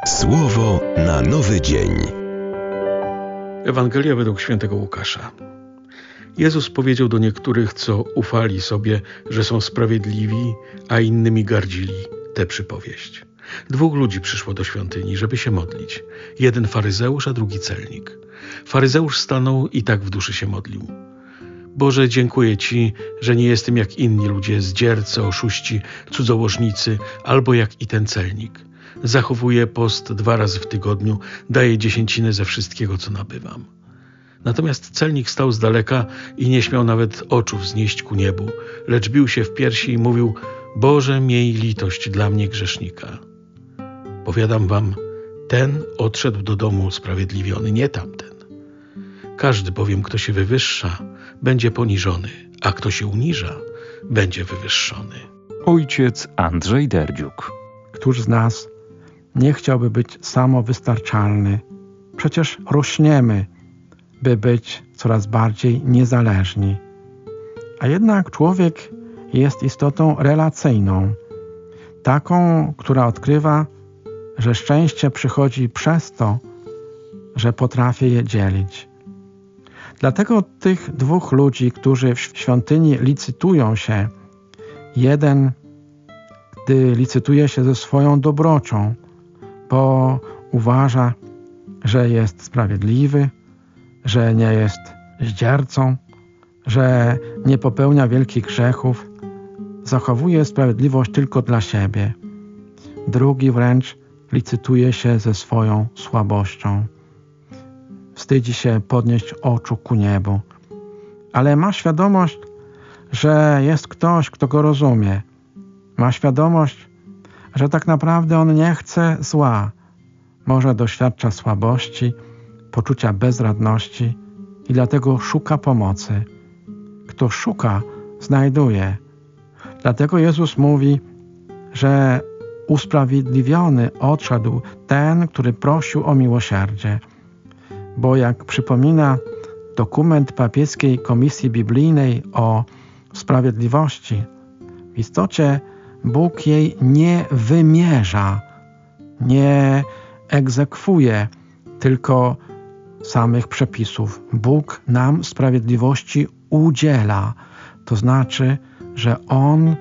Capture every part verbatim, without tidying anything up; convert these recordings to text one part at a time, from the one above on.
Słowo na nowy dzień. Ewangelia według świętego Łukasza. Jezus powiedział do niektórych, co ufali sobie, że są sprawiedliwi, a innymi gardzili, tę przypowieść. Dwóch ludzi przyszło do świątyni, żeby się modlić. Jeden faryzeusz, a drugi celnik. Faryzeusz stanął i tak w duszy się modlił. Boże, dziękuję Ci, że nie jestem jak inni ludzie, zdziercy, oszuści, cudzołożnicy, albo jak i ten celnik. Zachowuję post dwa razy w tygodniu, daję dziesięciny ze wszystkiego, co nabywam. Natomiast celnik stał z daleka i nie śmiał nawet oczu wznieść ku niebu, lecz bił się w piersi i mówił: Boże, miej litość dla mnie grzesznika. Powiadam wam, ten odszedł do domu usprawiedliwiony, nie tamten. Każdy bowiem, kto się wywyższa, będzie poniżony, a kto się uniża, będzie wywyższony. Ojciec Andrzej Derdziuk. Któż z nas nie chciałby być samowystarczalny? Przecież rośniemy, by być coraz bardziej niezależni. A jednak człowiek jest istotą relacyjną, taką, która odkrywa, że szczęście przychodzi przez to, że potrafi je dzielić. Dlatego tych dwóch ludzi, którzy w świątyni licytują się, jeden, gdy licytuje się ze swoją dobrocią, bo uważa, że jest sprawiedliwy, że nie jest zdziercą, że nie popełnia wielkich grzechów, zachowuje sprawiedliwość tylko dla siebie. Drugi wręcz licytuje się ze swoją słabością. Wstydzi się podnieść oczu ku niebu, ale ma świadomość, że jest ktoś, kto go rozumie. Ma świadomość, że tak naprawdę on nie chce zła. Może doświadcza słabości, poczucia bezradności i dlatego szuka pomocy. Kto szuka, znajduje. Dlatego Jezus mówi, że usprawiedliwiony odszedł ten, który prosił o miłosierdzie. Bo jak przypomina dokument papieskiej Komisji Biblijnej o sprawiedliwości, w istocie Bóg jej nie wymierza, nie egzekwuje tylko samych przepisów. Bóg nam sprawiedliwości udziela. To znaczy, że On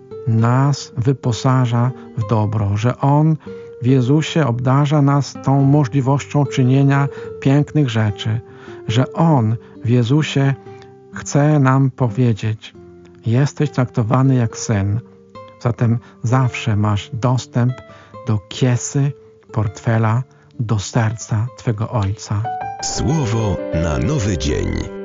nas wyposaża w dobro, że On w Jezusie obdarza nas tą możliwością czynienia pięknych rzeczy, że On w Jezusie chce nam powiedzieć: jesteś traktowany jak syn, zatem zawsze masz dostęp do kiesy, portfela, do serca Twego Ojca. Słowo na nowy dzień.